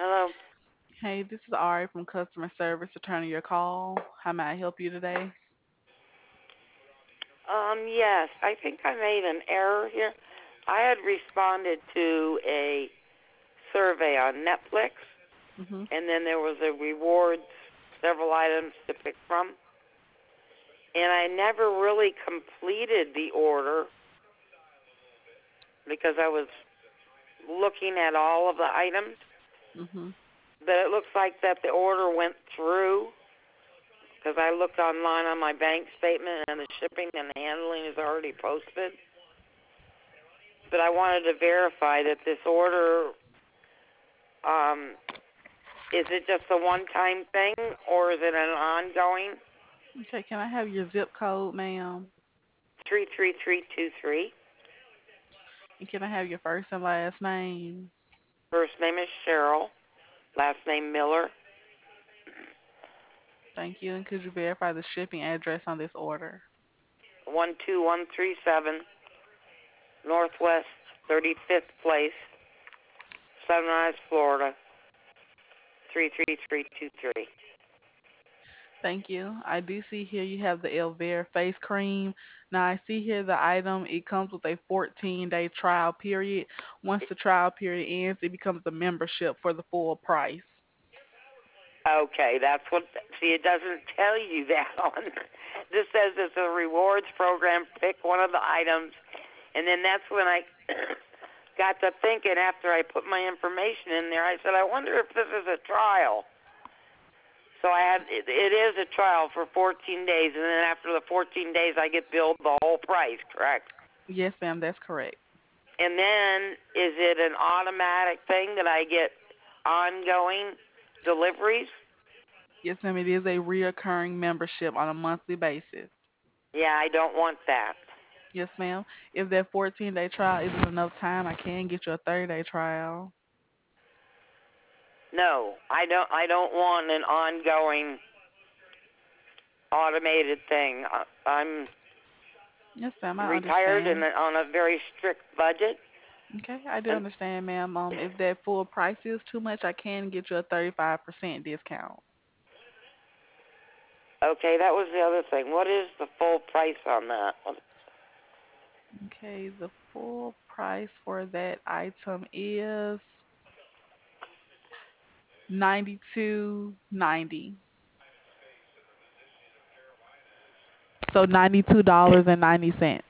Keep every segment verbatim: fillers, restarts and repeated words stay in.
Hello. Hey, this is Ari from customer service returning your call. How may I help you today? Um, yes, I think I made an error here. I had responded to a survey on Netflix, Mhm. and then there was a rewards, several items to pick from, and I never really completed the order because I was looking at all of the items. Mhm. But it looks like that the order went through because I looked online on my bank statement, and the shipping and handling is already posted. But I wanted to verify that this order um, is it just a one-time thing, or is it an ongoing? Okay, can I have your zip code, ma'am? Three three three two three. And can I have your first and last name? First name is Cheryl. Last name Miller. Thank you. And could you verify the shipping address on this order? One two one three seven Northwest Thirty Fifth Place, Sunrise, Florida. Three three three two three. Thank you. I do see here you have the Elvera face cream. Now I see here the item, it comes with a fourteen day trial period. Once the trial period ends, it becomes a membership for the full price. Okay, that's what. See, it doesn't tell you that on. This says it's a rewards program. Pick one of the items, and then that's when I got to thinking after I put my information in there. I said, I wonder if this is a trial. So I had it, it is a trial for fourteen days, and then after the fourteen days, I get billed the whole price. Correct? Yes, ma'am, that's correct. And then is it an automatic thing that I get ongoing deliveries? Yes, ma'am, it is a reoccurring membership on a monthly basis. Yeah, I don't want that. Yes, ma'am. If that fourteen day trial isn't enough time, I can get you a thirty day trial. No, I don't. I don't want an ongoing automated thing. I- I'm Yes, ma'am, I retired and understand. on a very strict budget. Okay, I do And understand, ma'am. Um, if that full price is too much, I can get you a thirty-five percent discount. okay, that was the other thing. What is the full price on that? Okay, the full price for that item is ninety-two ninety. So ninety-two dollars and ninety cents.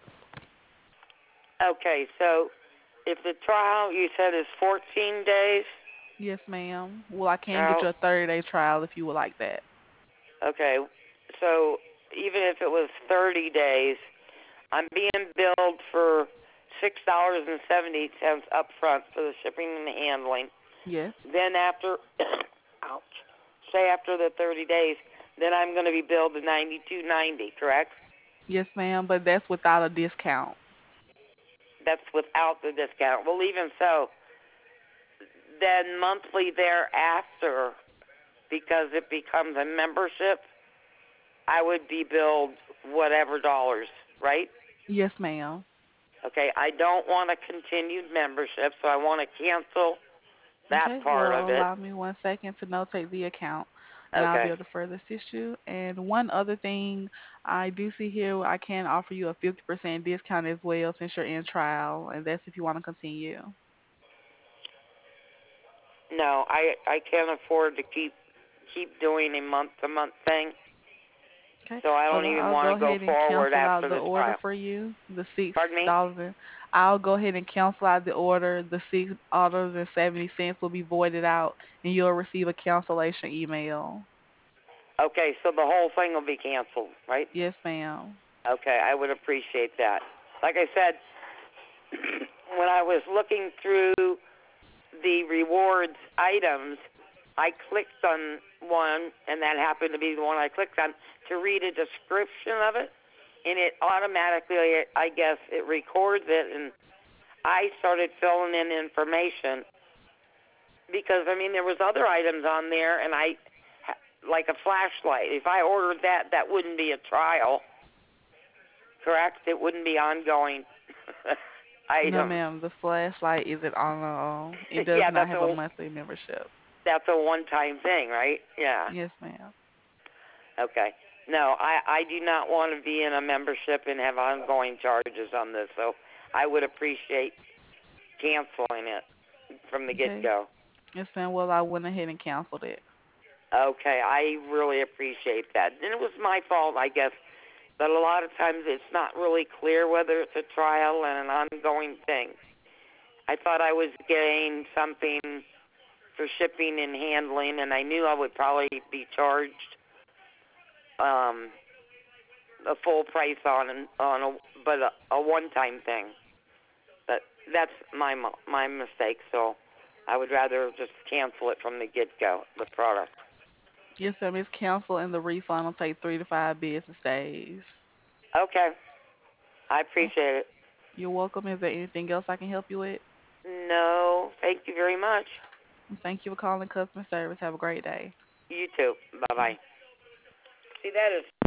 Okay, so if the trial you said is fourteen days, Yes, ma'am. Well, I can get trial. you a thirty day trial if you would like that. Okay, so even if it was thirty days, I'm being billed for six dollars and seventy cents up front for the shipping and the handling. Yes. Then after, ouch, say after the thirty days, then I'm going to be billed the ninety-two ninety. Correct? Yes, ma'am, but that's without a discount. That's without the discount. Well, even so, then monthly thereafter, because it becomes a membership, I would be billed whatever dollars, right? Yes, ma'am. Okay, I don't want a continued membership, so I want to cancel that Okay, part of well, it. allow me one second to notate the account, and I'll be Okay. able to further assist you. And one other thing, I do see here I can offer you a fifty percent discount as well since you're in trial, and that's if you want to continue. No, I I can't afford to keep keep doing a month to month thing, Okay, so I don't well, even I'll want go to go ahead and forward cancel out after the the order trial. for you, the six Pardon me? dollars. I'll go ahead and cancel out the order. The six dollars and seventy cents will be voided out, and you'll receive a cancellation email. Okay, so the whole thing will be canceled, right? Yes, ma'am. Okay, I would appreciate that. Like I said, when I was looking through the rewards items, I clicked on one, and that happened to be the one I clicked on to read a description of it, and it automatically, I guess, it records it, and I started filling in information because I mean there was other items on there, and I like a flashlight. If I ordered that, that wouldn't be a trial, correct? It wouldn't be ongoing No, items. ma'am. The flashlight isn't on. Uh, it does Yeah, not that's have a a monthly membership. that's a one-time thing, right? Yeah. Yes, ma'am. Okay. No, I I do not want to be in a membership and have ongoing charges on this, so I would appreciate canceling it from the Okay. get-go. Yes, ma'am. Well, I went ahead and canceled it. Okay, I really appreciate that. And it was my fault, I guess, but a lot of times it's not really clear whether it's a trial and an ongoing thing. I thought I was getting something for shipping and handling, and I knew I would probably be charged um, a full price on on a but a, a one-time thing. But that's my my mistake. So I would rather just cancel it from the get-go, the product. Yes, ma'am. It's canceled, and the refund will take three to five business days. Okay, I Oh, appreciate it. you're welcome. Is there anything else I can help you with? No, thank you very much. Thank you for calling customer service. Have a great day. You too. Bye bye. See, that is